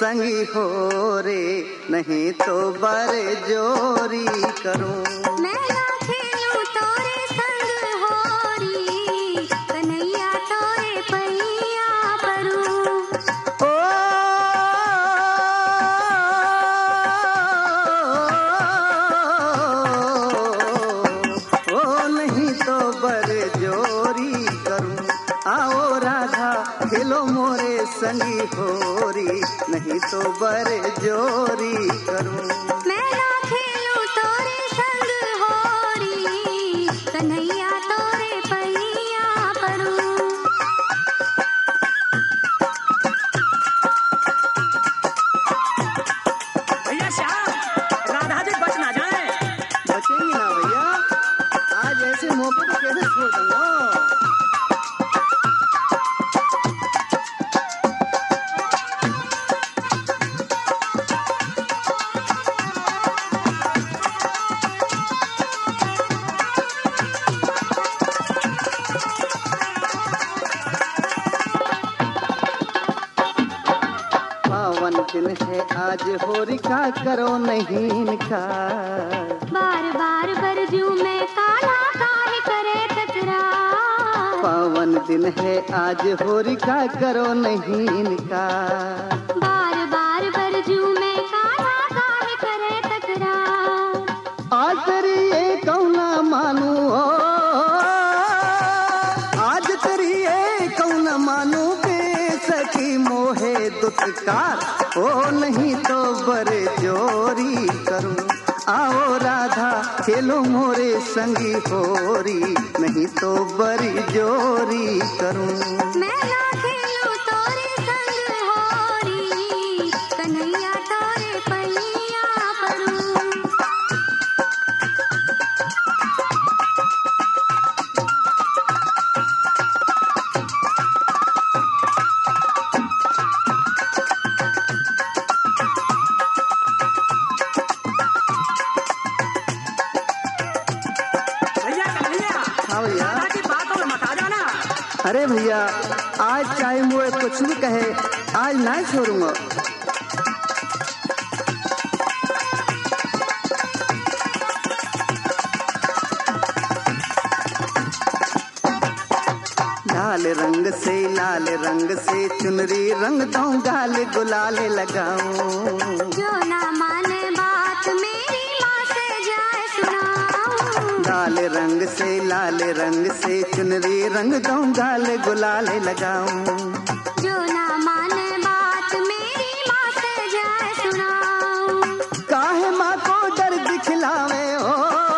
संगी हो रे, नहीं तो बरे जोरी करूं। मैं ना खेलूं तोरे संग होरी, कन्हैया तोरे पैया परूं। ओ नहीं तो बरे जोरी करूं। आओ राधा खेलो मोरे संगी होरी, नहीं तो बरे जोरी करूं। मैं ना खेलूं तोरे संग होरी, कन्हैया तोरे पैया परूं। भैया श्याम, राधा जी बच ना जाए। बचेंगी ना भैया, आज ऐसे मौके पे कैसे छोड़ दूंगा। पावन दिन है आज होरिका करो नहीं इनकार। बार बार बरजू में काला काहे करे तकरार। पावन दिन है आज होरिका करो नहीं इनकार। बार बार बरजू में काला काहे करे तकरार। आज तेरी ये कौना मानू हो, आज तेरी ये कौना मानू के सखी मोहे दुत्कार। ओ नहीं तो बरे जोरी करूं। आओ राधा खेलो मोरे संगी होरी, नहीं तो बरी जोरी करूं। मैं ना खेलूं तोरे संग होरी, कन्हैया तोरे पैया परूं। भैया कन्हैया, हाँ भैया। राधा की बातों में मत आ जाना। अरे भैया, आज चाहे मुझे कुछ भी कहे, आज नहीं छोड़ूंगा। लाल रंग से चुनरी रंग दूं, गाल गुलाल लगाऊं। जो ना माने बात मेरी माँ से जाए सुनाऊं। लाल रंग से चुनरी रंग दूं, गाल गुलाल लगाऊं। जो ना माने बात मेरी माँ से जाए सुनाऊं। काहे माँ को डर दिखलावे हो,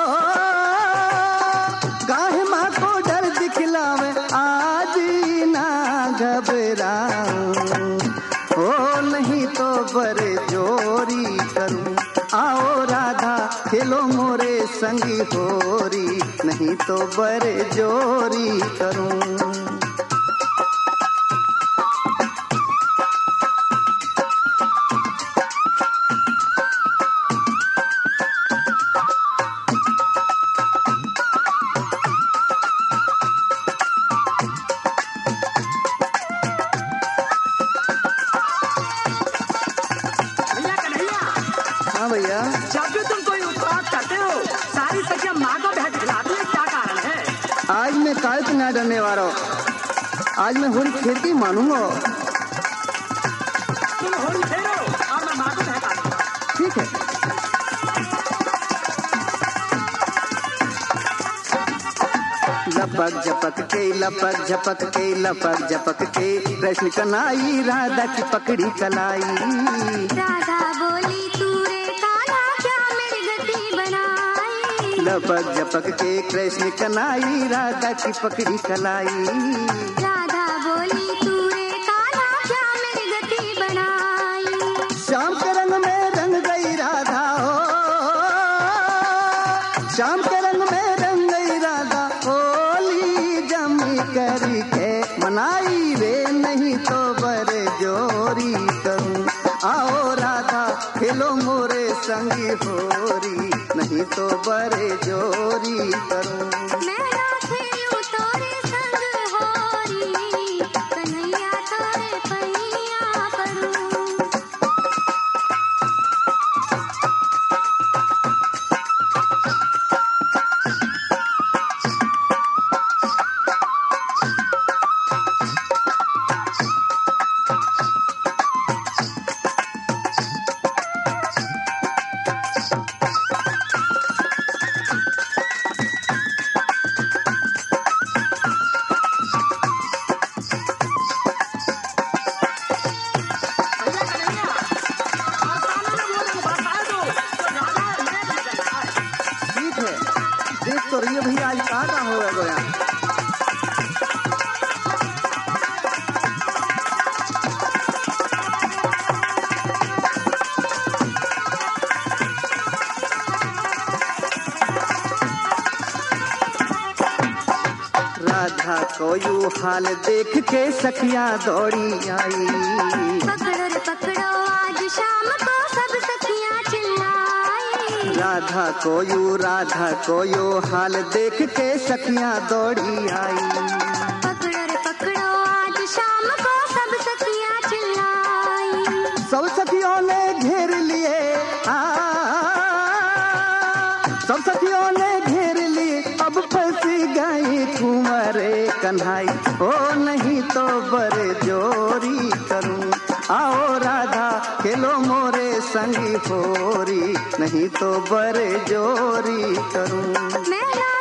काहे माँ को डर दिखलावे, आज ना घबराऊं। ओ नहीं तो बरे जोरी करूं। आओ राधा खेलो मोरे संगी होरी, नहीं तो बरे जोरी करूं। हाँ भैया, जब भी तुम कोई उत्पात करते हो, सारी सखियां माँ को बहक दिलाती है, क्या कारण है? आज मैं काल से ना डरने वाला हूँ। आज मैं होली खेती मानूंगा। तुम होली खेलो और मैं माँ को बहका दूंगा। ठीक है। लपक झपक के लपक झपक के लपक झपक के, कृष्ण कनाई राधा की पकड़ी कलाई। राधा बोली तू रे काला क्या मेरी गति बनाई। लपक झपक के कृष्ण कनाई राधा की पकड़ी कलाई। राधा बोली तू रे काला क्या मेरी गति बनाई। शाम के रंग में रंग गई राधा हो, शाम के रंग में रंग गई राधा। होली जमी करके मनाई रे, नहीं तो बरे जोरी करूं। आओ राधा खेलो मोरे संगी होरी, नहीं तो बरे जोरी करूं। मैं ना खेलूं तोरे संग होरी, कन्हैया तोरे पैया परूं। राधा को यूं हाल देख के सखियां दौड़ी आई। पकड़ो रे पकड़ो आज शाम को सब सखियां चिल्लाई। राधा को यूं हाल देख के सखियां दौड़ी आई। पकड़ो रे पकड़ो आज शाम को सब सखियां चिल्लाई। सब सखियों ने घेर लिए, सब सखियों ने घेर लिए, अब फंसी गई कुंवरे कन्हाई। ओ नहीं तो बड़े जोरी करूं, आओ राधा खेलो मोरे संगी होरी, नहीं तो बड़े जोरी करूं। मैं